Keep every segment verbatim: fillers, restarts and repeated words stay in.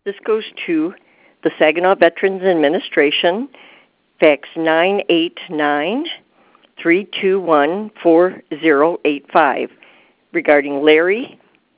This goes to the Saginaw Veterans Administration, fax nine eight nine, three two one, four zero eight five, regarding Larry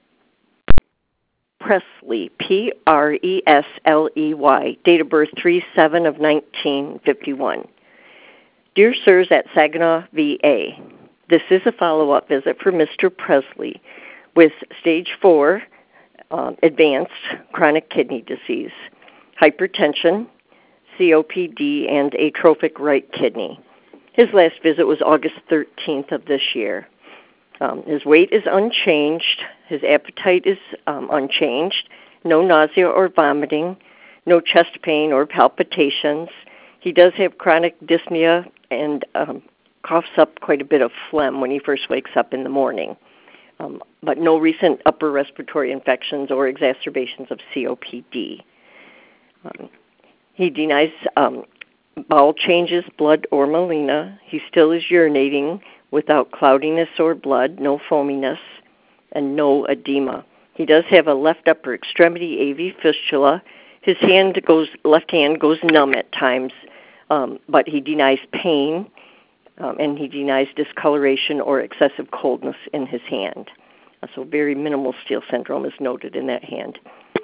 Presley, P R E S L E Y, date of birth three seven of nineteen fifty-one. Dear Sirs at Saginaw V A, this is a follow-up visit for Mister Presley with stage four um, advanced chronic kidney disease, hypertension, C O P D, and atrophic right kidney. His last visit was August thirteenth of this year. Um, his weight is unchanged. His appetite is um, unchanged. No nausea or vomiting. No chest pain or palpitations. He does have chronic dyspnea and um, coughs up quite a bit of phlegm when he first wakes up in the morning. Um, but no recent upper respiratory infections or exacerbations of C O P D. Um, he denies um, bowel changes, blood, or melena. He still is urinating without cloudiness or blood, no foaminess, and no edema. He does have a left upper extremity A V fistula. His hand goes, left hand goes numb at times, um, but he denies pain, um, and he denies discoloration or excessive coldness in his hand. Uh, so very minimal Steele syndrome is noted in that hand.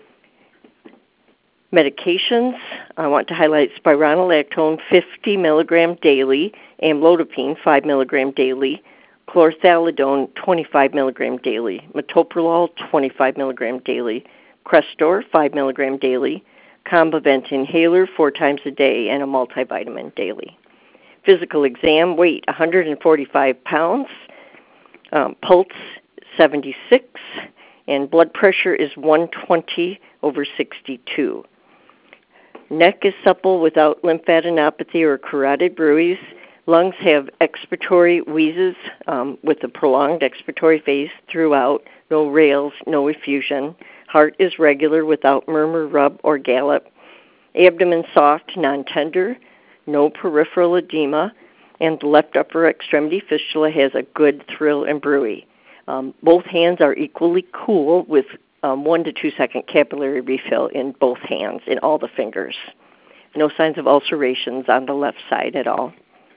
Medications, I want to highlight spironolactone fifty milligram daily, amlodipine five milligram daily, chlorthalidone twenty-five milligram daily, metoprolol twenty-five milligram daily, Crestor five milligram daily, Combivent inhaler four times a day, and a multivitamin daily. Physical exam, weight one hundred forty-five pounds, um, pulse seventy-six, and blood pressure is one twenty over sixty-two. Neck is supple without lymphadenopathy or carotid bruits. Lungs have expiratory wheezes um, with a prolonged expiratory phase throughout. No rales, no effusion. Heart is regular without murmur, rub, or gallop. Abdomen soft, non-tender. No peripheral edema. And the left upper extremity fistula has a good thrill and bruit. Um, both hands are equally cool with Um, one to two second capillary refill in both hands, in all the fingers. No signs of ulcerations on the left side at all.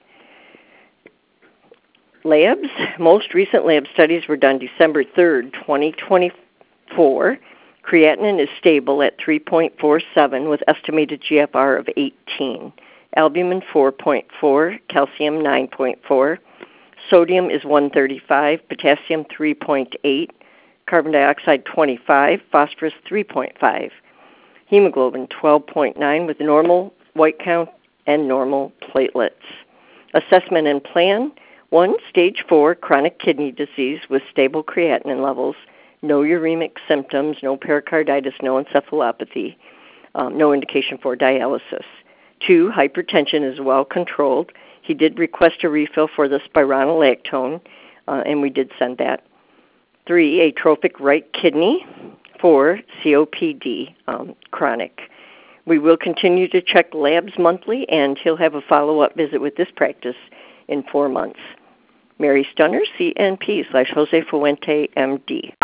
Labs, most recent lab studies were done December third, twenty twenty-four. Creatinine is stable at three point four seven with estimated G F R of eighteen. Albumin four point four, calcium nine point four. Sodium is one thirty-five, potassium three point eight. Carbon dioxide twenty-five, phosphorus three point five, hemoglobin twelve point nine with normal white count and normal platelets. Assessment and plan, one, stage four, chronic kidney disease with stable creatinine levels, no uremic symptoms, no pericarditis, no encephalopathy, um, no indication for dialysis. Two, hypertension is well controlled. He did request a refill for the spironolactone, uh, and we did send that. Three, atrophic right kidney. Four, C O P D, um, chronic. We will continue to check labs monthly, and he'll have a follow-up visit with this practice in four months. Mary Stunner, C N P slash Jose Fuente, M D.